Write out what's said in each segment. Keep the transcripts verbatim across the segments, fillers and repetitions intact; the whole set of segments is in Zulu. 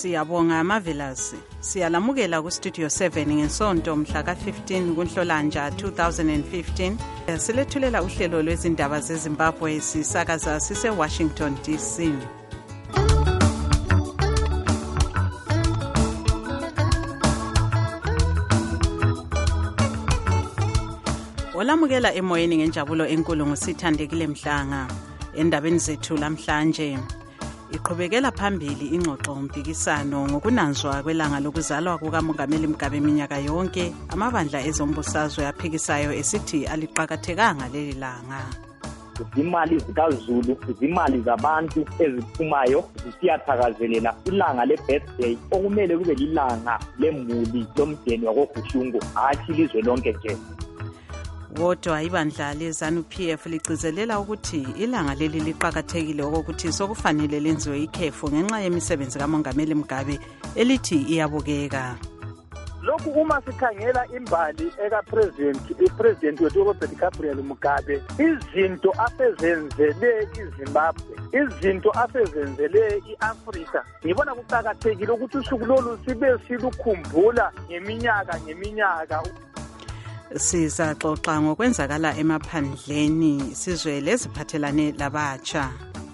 Siyabonga Marvelous. Siyalamukela ku Studio seven ngesonto mhla ka fifteen kuNhlolanja two thousand fifteen. Silethulela uhlelo lwezindaba zeZimbabwe sisakaza sise Washington D C. Olamukela emoyeni ngenjabulo enkulu ngusithandekile Mhlanga. Endabeni zethu lamhlanje iqhubekela phambili ingxoxo mpikisano ngokunanzwa kwelanga lokuzalwa kukaMongameli Mugabe iminyaka yonke. Amabandla ezombusazwe aphikisayo esithi aliqhakathekanga leli langa. Izimali zikaZulu, izimali zabantu eziphumayo zisiyathakazelela ilanga le-birthday okumele kube lilanga lemuli lomdeni wakoGushungu, hathi ilizwe lonke nje. Kodwa ibandla leZANU P F ligcizelela ukuthi ilanga leli liqhakathekile okokuthi sokufanele lenziwe ikhefu ngenxa yemisebenzi kaMongameli Mugabe elithi iyabukeka. Lokhu uma sikhangela imbali eka president ipresident wethu Robert Gabriel Mugabe, izinto asezenzele iZimbabwe, izinto asezenzele iAfrika, ngibona kuqhakathekile ukuthi usuku lolu sibe silukhumbula ngeminyaka ngeminyaka. Sizaxoxa ngokwenzakala emaphandleni sizwe leziphathelane labatsha.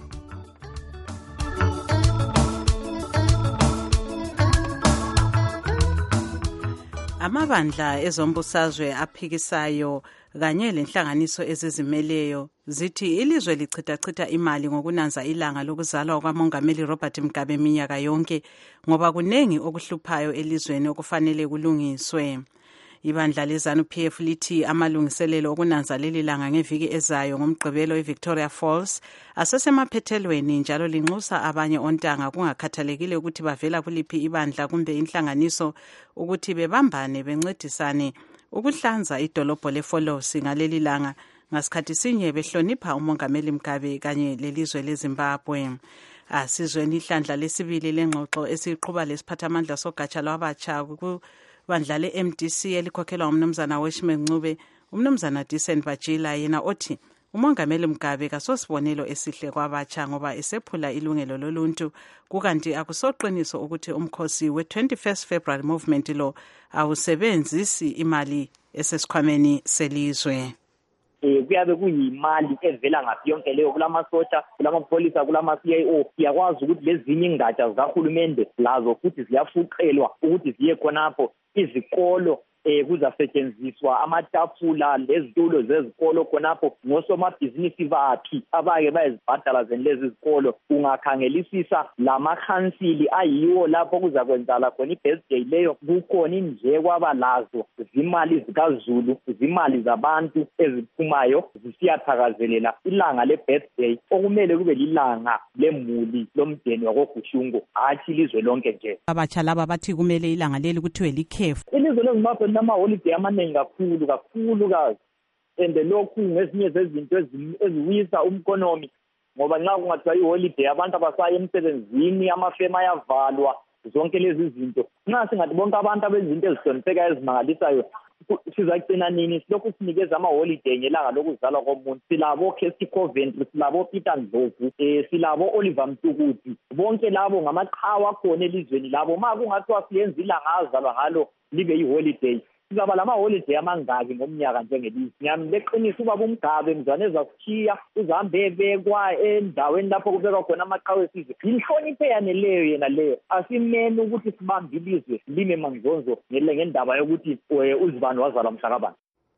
Amabandla ezombusazwe aphikisayo kanye lenhlanganiso ezizimeleyo zithi ilizwe lichithachitha imali ngokunanza ilanga lokuzalwa kwaMongameli Robert Mugabe iminyaka yonke ngoba kunengi okuhluphayo elizweni okufanele kulungiswe. Ibandla leZANU P F lithi amalungiselelo okunanza leli langa ngeviki ezayo ngomgqibelo eVictoria Falls asesemaphethelweni njalo linxusa abanye ontanga kungakhathalekile ukuthi bavela kuliphi ibandla kumbe inhlanganiso ukuthi bebambane bencedisane ukuhlanza idolobho leFolosi ngaleli langa ngasikhathi sinye behlonipha uMongameli Mugabe kanye lelizwe leZimbabwe. Asizweni ihlandla lesibili lengxoxo esiqhuba lesiphathamandla sogatsha lwabatsha ku bandla le-M D C elikhokhelwa umnumzana Weshime Ncube, umnumzana Decent Bajila yena othi uMongameli Mugabe kasosibonelo esihle kwabatsha ngoba esephula ilungelo loluntu kukanti akusoqiniso ukuthi umkhosi we-twenty-first February movement lo awusebenzisi imali esesikhwameni selizwe. Eh kuyabe kuyimali evela ngaphi yonke leyo kulamasotsha kulamapholisa kulama-C I O. Siyakwazi ukuthi lezinye ingatsha zikahulumende lazo futhi ziyafuqelwa ukuthi ziye khonapho. Izikolo eh kuzasetshenziswa amatafula lezitulo zezikolo khonapho ngosomabhizinisi baphi abake bayizibhadala zenilezi izikolo. Ungakhangelisisa lamakhansili ayiwo lapho kuzakwenzala khona i-birthday leyo kukhona indleko abalazo izimali zikaZulu, izimali zabantu eziphumayo zisiyathakazelela ilanga le-birthday okumele kube lilanga lemuli lomdeni wakoGushungu, hathi ilizwe lonke nje. Abatsha laba bathi kumele ilanga leli kuthiwe likhefu. Ilizwe leZimbabwe linama-holiday amaningi kakhulu kakhulu kazi and lokhu ngezinye zezinto eziwisa umkonomi ngoba nxa kungathiwa i-holiday abantu abasaya emsebenzini, amafema ayavalwa, zonke lezi zinto. Nxa singathi bonke abantu abezinto ezihloniphekayo ezimangalisayo sizagcina nini silokhu sinikeza ama-holiday ngelanga lokuzalwa komuntu? Silabo Kirsty Coventry, silabo Peter Ndlovu, eh silabo Oliver Mtukuzi, bonke labo ngamaqhawe akhona elizweni labo. Ma kungathiwa siyenza ilanga azalwa ngalo libe yi-holiday, sizaba lama-holiday amangaki ngomnyaka njengelizwe? Ngiyamleqinisa ubaba uMgabe mzwane ezakushiya uzahambe ebekwa endaweni lapho kubekwa khona amaqhawe esizwe. Yinhlonipho eyaneleyo yena leyo. Asimene ukuthi sibambe ilizwe lime mangzonzo ngendaba yokuthi uzibani wazalwa mhlakabani.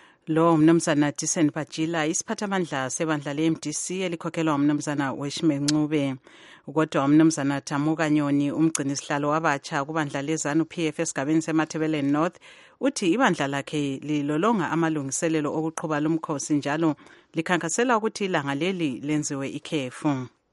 Lo mnumzana Decent Bajila isiphathamandla sebandla le-M D C elikhokhelwa umnumzana Weshime Ncube. Kodwa umnumzana Thamuka Nyoni umgcini sihlalo wabatsha kubandla leZANU P F esigabeni seMathebeleni North uthi ibandla lakhe lilolonga amalungiselelo okuqhuba lomkhosi njalo likhankasela ukuthi ilanga leli lenziwe ikhefu.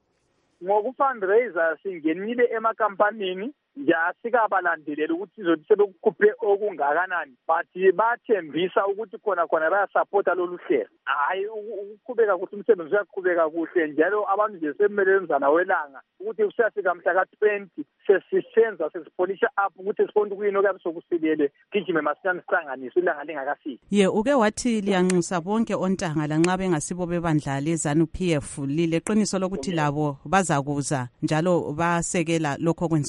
Ngokufundraiser singenile emakampanini nja sikabalandelela ukuthi sizothi sebekukhuphe okungakanani, but bathembisa ukuthi khona khona bayasupporta lolu hlelo. Hayi ukuqhubeka ukuthi umsebenzi uyaqhubeka kuhle njalo abantu nje semelenzana welanga ukuthi kusafika mhla ka twenty sesisenza sesipolisha up ukuthi sibone kuyini okuyabe sokusilele gijime masinyane sihlanganise ilanga lingakafiki. Ye uke wathi liyanxusa bonke ontanga lanxa bengasibo bebandla leZANU P F lileqiniso lokuthi labo bazakuza njalo basekela lokho kwenziwayo.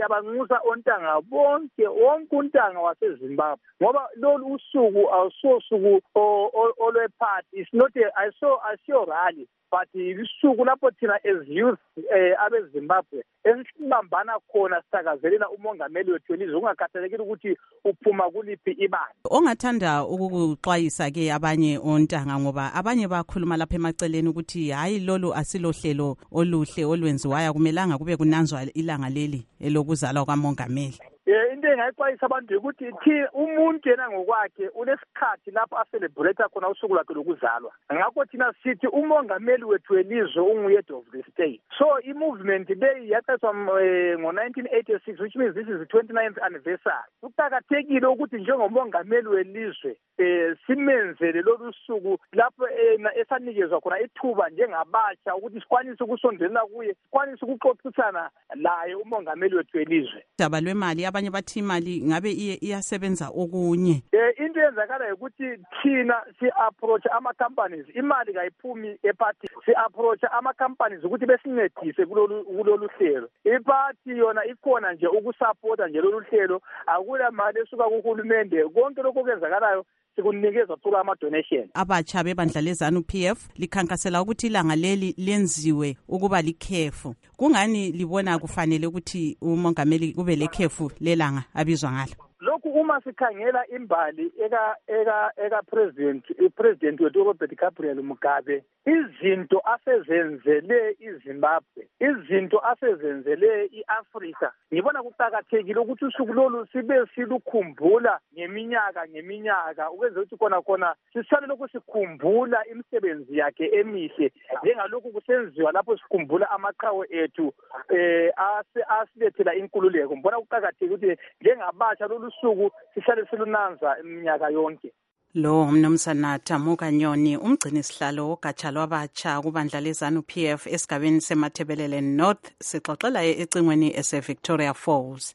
siyabanxusa ontanga bonke wonke untanga waseZimbabwe ngoba lolu usuku awusosuku olwephathi. It's not a I saw I saw rally but isuku lapho thina as youth eh abeZimbabwe esibambana khona sithakazelela umongameli wethu elizwe ungakhathalekile ukuthi uphuma kuliphi ibani. Ongathanda ukukuxwayisa ke abanye ontanga ngoba abanye bakhuluma lapha emaceleni ukuthi hayi lolu asilohlelo oluhle olwenziwayo kumelanga kube kunanzwa ilanga leli elokuzalwa kwamongameli. Eh into engayixwayisa abantu ukuthi thi umuntu yena ngokwakhe unesikhathi lapho a celebrate khona usuku lwakhe lokuzalwa. Ngakho thina sithi umongameli wethu elizwe unguhead of the state. So i movement le yaqhathwa ngo nineteen eighty-six which means this is the twenty-ninth anniversary. Kuqhakathekile ukuthi njengomongameli welizwe eh simenzele lolu suku lapho esanikezwa khona ithuba njengabatsha ukuthi sikwanise ukusondelela kuye, sikwanise ukuxoxisana laye umongameli wethu elizwe. Daba lwemali abanye bathi imali ngabe iyasebenza okunye. Eh into yenzakala ukuthi thina si approach ama companies imali kayiphumi eparty, si approach ama companies ukuthi besincedise kulolu kulolu hlelo. Iparty yona ikhona nje ukusupporta nje lolu hlelo, akula mali esuka kuhulumende. Konke lokho kwenzakalayo sikunikeza thula ama donation. Abatsha bebandla lezanu P F likhankasela ukuthi ilanga leli lenziwe ukuba likhefu. Kungani libona kufanele ukuthi umongameli kube lekhefu lelanga abizwa ngalo? Lokhu uma sikhangela imbali eka eka eka president ipresident wethu Robert Gabriel Mugabe, izinto asezenzele iZimbabwe, izinto asezenzele iAfrika, ngibona kuqhakathekile ukuthi usuku lolu sibe silukhumbula ngeminyaka ngeminyaka ukwenza ukuthi khona khona sisale lokhu sikhumbula imisebenzi yakhe emihle njengalokhu kusenziwa lapho sikhumbula amaqhawe ethu eh asilethela inkululeko. Ngibona kuqhakathekile ukuthi njengabatsha lolu suku sihlale silunanza iminyaka yonke. Lo mnumzana Tamuka Nyoni umgcini sihlalo wogatsha lwabatsha kubandla lezanu P F esigabeni seMathebelele North sixoxela ecingweni ese Victoria Falls.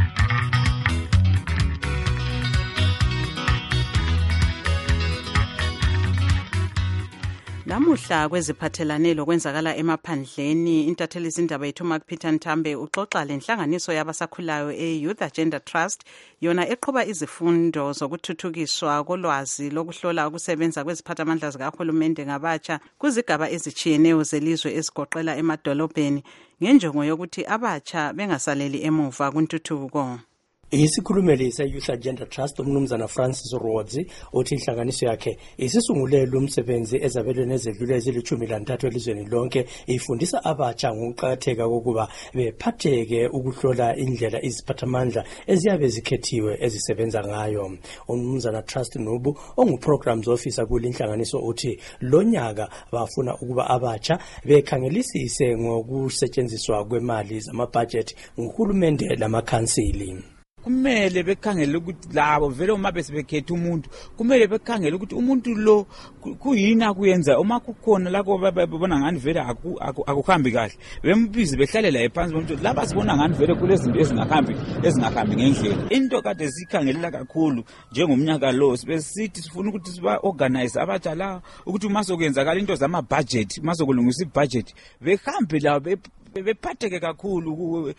Namuhla kweziphathelane lokwenzakala emaphandleni intatheli izindaba yethu Mark Peter Ntambe uxoxa lenhlanganiso yabasakhulayo eYouth Agenda Trust yona eqhuba izifundo zokuthuthukiswa kolwazi lokuhlola ukusebenza kweziphathamandla zikahulumende ngabatsha kuzigaba ezitshiyeneyo zelizwe ezigoqela emadolobheni ngenjongo yokuthi abatsha bengasaleli emuva kuntuthuko. Isikhulumeli se-Youth Agenda Trust umnumzana Francis Rhodes uthi inhlanganiso yakhe isisungulele umsebenzi ezabelweni ezedlule ezilithumi lantathu elizweni lonke ifundisa abatsha ngokuqakatheka kokuba bephatheke ukuhlola indlela iziphathamandla eziyabe zikhethiwe ezisebenza ngayo. Umnumzana Trust Nubu ongu-programs officer kule inhlanganiso uthi lonyaka bafuna ukuba abatsha bekhangelisise ngokusetshenziswa kwemali zamabudget nguhulumende lamakhansili. Kumele bekhangele ukuthi labo vele uma besebekhetha umuntu kumele bekhangele ukuthi umuntu lo kuyini akuyenza uma kukhona lako babona ngani vele akuhambi kahle bembize behlalela ephansi bomuntu laba sibona ngani vele kulezinto ezingakhambi ezingahambi ngendlela. Into kade sikhangelela kakhulu njengomnyaka lo sibesithi sifuna ukuthi siba organize abatsha la ukuthi uma sokwenzakala into zama budget uma sokulungisa ibudget behambe la bephatheke kakhulu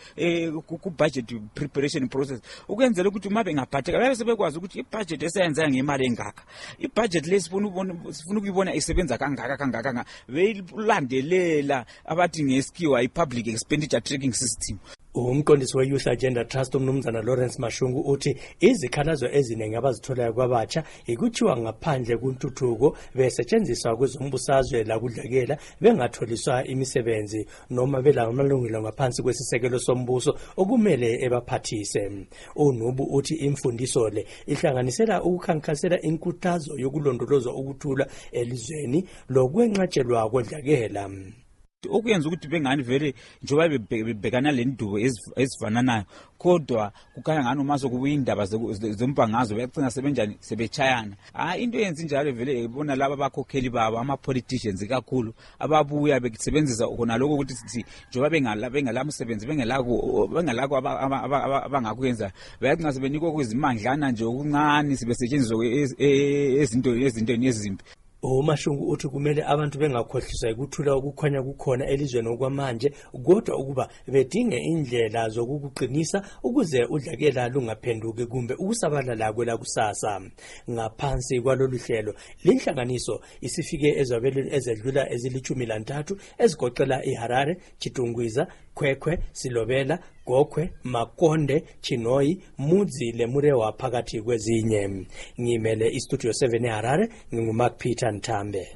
ku budget preparation process ukwenzela ukuthi uma bengaphatheka bese bekwazi ukuthi ibudget eseyenza ngemali engaka ibudget lesifuna ubona sifuna ukuyibona isebenza kangaka kangaka beyilandelela abathi ngesikhiwa i-public expenditure tracking system. Umqondisi we-Youth Agenda Trust umnumzana Lawrence Mashungu uthi izikhalazo eziningi abazitholayo kwabatsha ikuthiwa ngaphandle kuntuthuko besetshenziswa kwezombusazwe lakudlekela bengatholiswa imisebenzi noma belamalungelo ngaphansi kwesisekelo sombuso okumele ebaphathise. UNubu uthi imfundiso le ihlanganisela ukukhankasela inkuthazo yokulondolozwa ukuthula elizweni lokwenqatshelwa kodlekela. Okuyenza ukuthi bengani vele njengoba bebhekana lendubo ezifananayo kodwa kukhanya ngani uma sokuyindaba zompangazo bayagcina sebenjani sebechayana. Hayi into yenza njalo vele ibona laba abakhokheli babo ama politicians kakhulu ababuya besebenzisa khona lokho ukuthi sithi njengoba bengala bengala umsebenzi bengelako bengalako abangakwenza bayagcina sebenikwa kwezimandlana nje okuncane sibesetshenziswa ezinto ezintweni ezimbi. uMashungu uthi kumele abantu bengakhohliswa ukuthula ukukhanya kukhona elizweni okwamanje kodwa ukuba bedinge indlela zokukuqinisa ukuze udlakela lungaphenduki kumbe ukusabalala kwela kusasa. Ngaphansi kwalolu hlelo linhlanganiso isifike ezabelweni ezedlula ezilichumi lantathu ezigoqela iHarare, Chitungwiza, Khwekhwe, Silobela, Gokwe, Makonde, Chinoyi, Mudzi leMurewa phakathi kwezinye. Ngimele iStudio seven eHarare, nginguMark Peter Ntambe.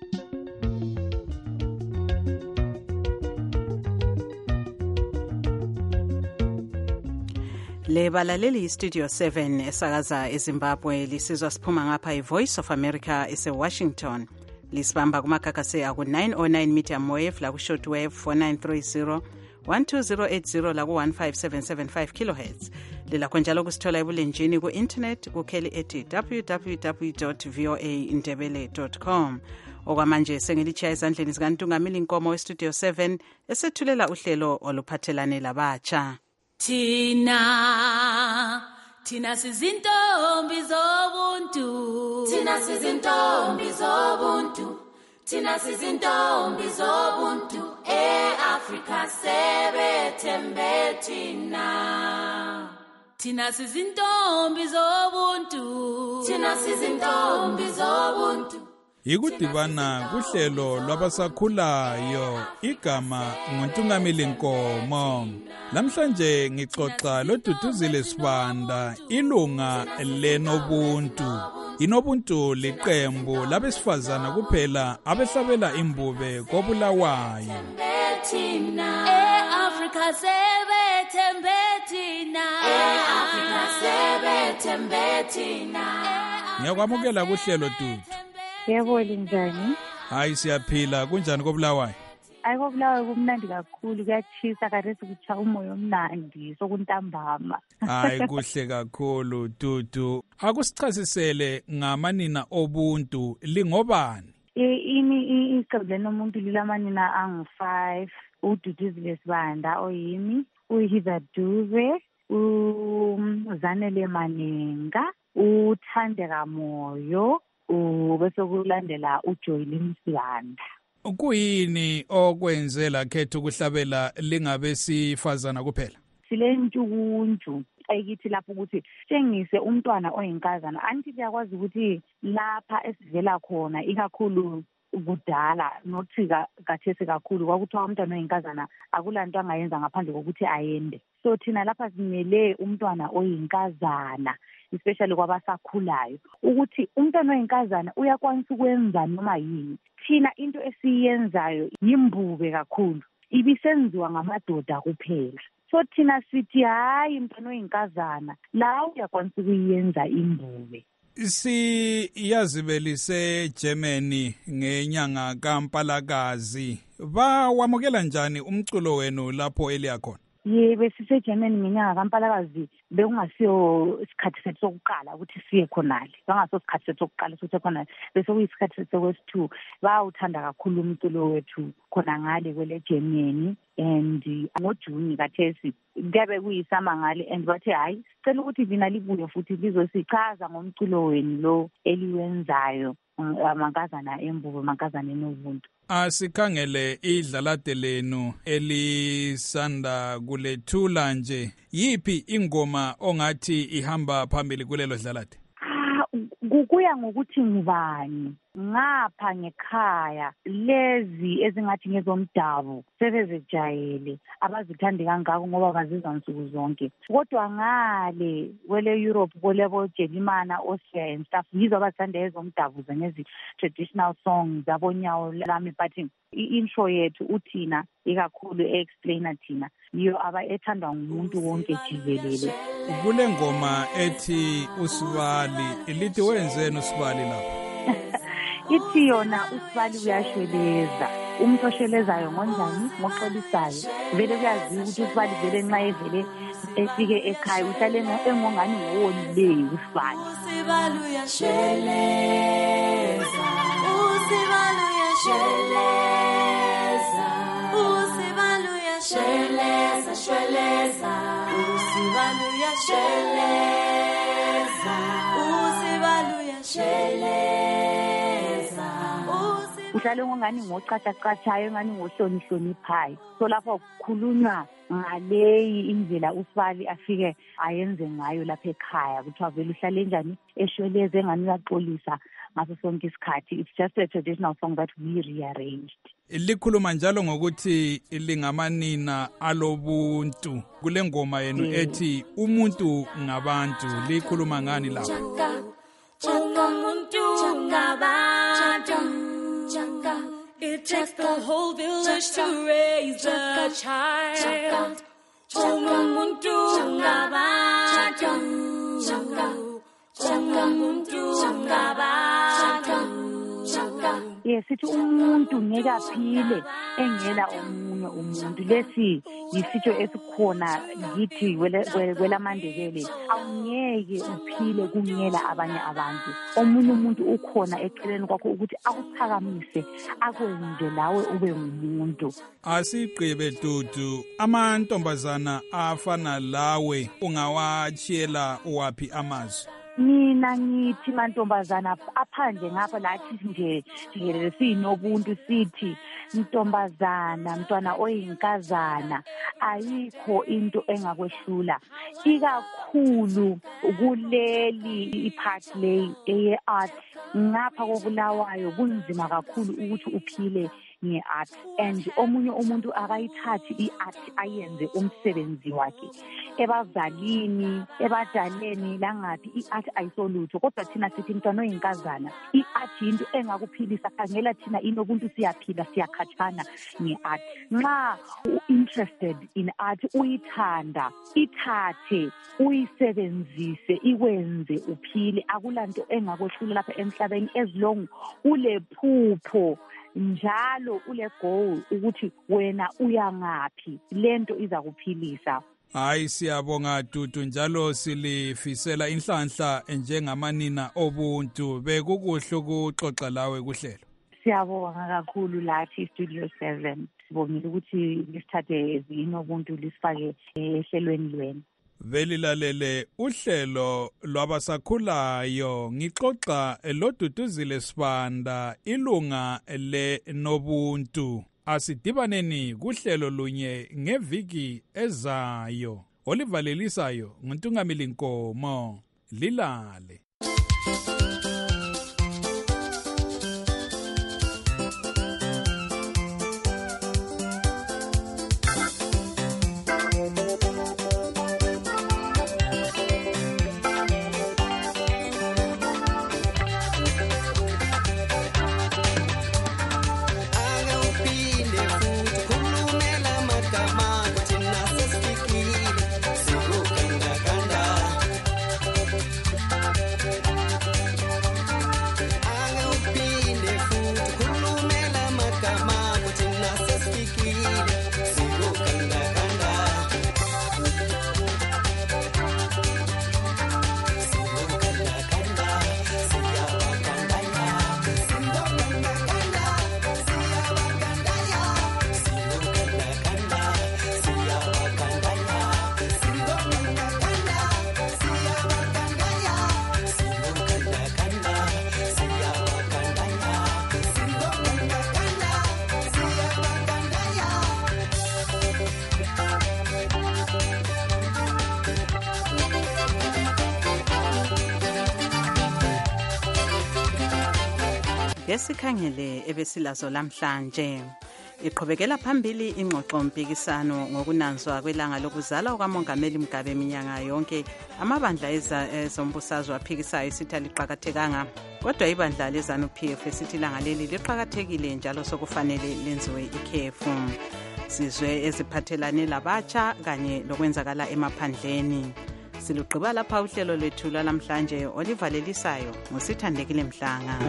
Le balaleli iStudio seven esakaza eZimbabwe lisizwa siphuma ngapha iVoice of America eseWashington. Lisibamba kumakakase aku nine oh nine medium wave la ku shortwave four nine three zero one two zero eight zero la ku one five seven seven five kilohertz. Lilakho njalo kusithola ebulenjini ku internet kukheli ethi w w w dot voa indebele dot com. Okwamanje sengilichaya ezandleni zikaNtungamili Inkomo weStudio seven esethulela uhlelo oluphathelane labatsha. Tina Tina sizintombi zobuntu Tina sizintombi zobuntu Tina sizintombi zobuntu eAfrika sebethembe Tina Tina sizintombi zobuntu Tina sizintombi zobuntu. Ikudibana kuhlelo lwabasakhulayo igama nguNtungamili Nkomo. Namhlanje ngixoxa loDuduzile Sibanda ilunga leNobuntu. INobuntu liqembu labesifazana kuphela abehlabela imbube koBulawayo. eAfrika sebethembe Tina eAfrika sebethembe Tina. Ngiyakwamukela kuhlelo Dudu. Yebo linjani? Hayi siyaphila, kunjani koBulawayo? Hayi koBulawayo kumnandi kakhulu, kuyachisa kade sikucha umoya omnandi sokuntambama. Hayi kuhle kakhulu Dudu. Akusichasisele ngamanina obuntu lingobani? Ini iqembu leNobuntu lilamanina angu five, uDuduzile Sibanda oyimi, uHiza Dube, uZanele Manenga, uThandeka Moyo, ubese kulandela uJoyini Msibanda. Kuyini okwenzela khetha ukuhlabela lingabesifazana kuphela? Silentshukuntshu ayikithi lapho ukuthi tshengise umntwana oyinkazana. Anti siyakwazi ukuthi lapha esivela khona ikakhulu kudala nothika kathesi kakhulu kwakuthiwa umntwana oyinkazana akulanto angayenza ngaphandle kokuthi ayende. So thina lapha simele umntwana oyinkazana, especially kwabasakhulayo, ukuthi umntwana oyinkazana uyakwanisa ukwenza noma yini. Thina into esiyenzayo yimbube kakhulu, ibisenziwa ngamadoda kuphela. So thina sithi hayi umntwana oyinkazana la uyakwanisa ukuyenza imbube. Siyazibelise Germany ngenyanga kaMpalakazi. Bawamukela njani umculo wenu lapho eliyakhona? Yebo sise Germany ngenyanga kaMpalakazi bekungasiyo isikhathi sethu sokuqala ukuthi siye khonale. Bangaso isikhathi sethu sokuqala ukuthi khona bese kuyisikhathi sethu kwesithu. Bawuthanda kakhulu umculo wethu khona ngale kwele Germany and ngoJuni kathesi kuyabe kuyisama ngale and bathe hayi sicela ukuthi lina libuye futhi lizosichaza ngomculo wenu lo eliwenzayo amankazana embubo amankazana enobuntu. Asikhangele idlalade lenu elisanda kulethula nje, yipi ingoma ongathi ihamba phambili kulelo dlalade? Kukuya ngokuthi ngubani. Ngapha ngekhaya lezi ezingathi ngezomdabu sebezejayele abazithandi kangako ngoba bazizwa nsuku zonke. Kodwa ngale kwele Europe kwelebo Jermany, Austria and stuff yizo abathanda ezomdabu zenezi traditional songs zabonyawo lami, but i-intro yethu uthina ikakhulu e-explainer thina yiyo aba ethandwa ngumuntu wonke jikelele. Kule ngoma ethi uSibali ilithi wenzeni uSibali lapha? Ithi yona uSibali uyashweleza. Umuntu oshwelezayo ngonjani ngoxolisayo. Vele kuyaziwa ukuthi uSibali vele nxa evele efike ekhaya uhlale engongani ngowolileyo uSibali. uSibali uyashweleza. uSibali uyashweleza. uSibali uyashweleza shweleza. uSibali uyashweleza. uSibali uyashweleza. uhlale ngongani ngocatshacatshayo ngani ngohlonihloniphayo. So lapho kukhulunywa ngaleyi indlela uSibali afike ayenze ngayo lapha ekhaya, kuthiwa vele uhlale njani eshweleze ngani uyaxolisa ngaso sonke isikhathi. It's just a traditional song that we rearranged. Likhuluma njalo ngokuthi lingamanina alobuntu. Kule ngoma yenu ethi umuntu ngabantu, likhuluma ngani lapho? Umuntu ngabantu. It takes the whole village to raise a child. Umuntu ngabantu. Umuntu ngabantu. Yes, sithi umuntu ngeke aphile engela omunye umuntu. Lesi yisitsho esikhona ngithi kwelaMandebele, awungeke uphile kungela abanye abantu. Omunye umuntu ukhona eceleni kwakho ukuthi akuphakamise akwenze lawe ube ngumuntu. Asiqhebe Dudu, amantombazana afana lawe ungawachiyela uwaphi amazwi? Mina ngithi mantombazana aphandle ngapha lathi nje jikelele sinobuntu sithi ntombazana mntwana oyinkazana ayikho into engakwehlula, ikakhulu kuleli ipart lay eye art ngapha koBulawayo kunzima kakhulu ukuthi uphile nge-art, and omunye umuntu akayithathi i-art ayenze umsebenzi wakhe ebazalini ebadaleni langaphi. I-art ayisolutho, kodwa thina sithi mntwana oyinkazana i-art yinto engakuphilisa. Khangela thina inobuntu siyaphila siyakhatshana nge-art. Nxa u-interested in art uyithanda, ithathe uyisebenzise ikwenze uphile. Akulanto engakwehlula lapha emhlabeni as long ulephupho njalo ule goal ukuthi wena uyangaphi, lento iza kuphilisa. Hayi siyabonga Dudu, njalo silifisela inhlanhla njengamanina obuntu. Bekukuhle ukuxoxa lawe kuhlelo. Siyabonga kakhulu lathi Studio seven. Sibongile ukuthi lisithathe ezino ubuntu lisifake ehlelweni lweni. Velilalele uhlelo lwabasakhulayo, ngixoxa loDuduzile Sibanda, ilunga le Nobuntu. Asidibaneni kuhlelo lunye ngeviki ezayo. Olivalelisayo nguNtungamili Nkomo. Lilale. Ngesikhangele ebesilazo lamhlanje, iqhubekela phambili ingxoxo mpikisano ngokunanzwa kwelanga lokuzalwa kwaMongameli Mugabe minyaka yonke. Amabandla ezombusazwe aphikisayo isithi aliqhakathekanga, kodwa ibandla leZANU-P F esithi ilanga leli liqhakathekile njalo sokufanele lenziwe ikhefu. Sizwe eziphathelane labatsha kanye lokwenzakala emaphandleni. Silugqiba lapha uhlelo lwethu lwalamhlanje. Olivalelisayo ngusithandekile Mhlanga.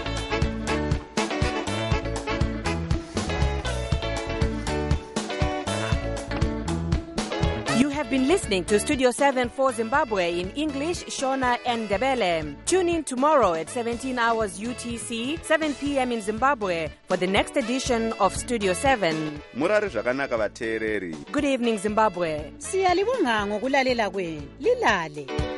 Been listening to Studio seven for Zimbabwe in English, Shona and Ndebele. Tune in tomorrow at seventeen hours U T C, seven p.m. in Zimbabwe for the next edition of Studio seven. Murari zvakanaka vateereri. Good evening, Zimbabwe. Siyalibonga ngokulalela kwenu. Lilale.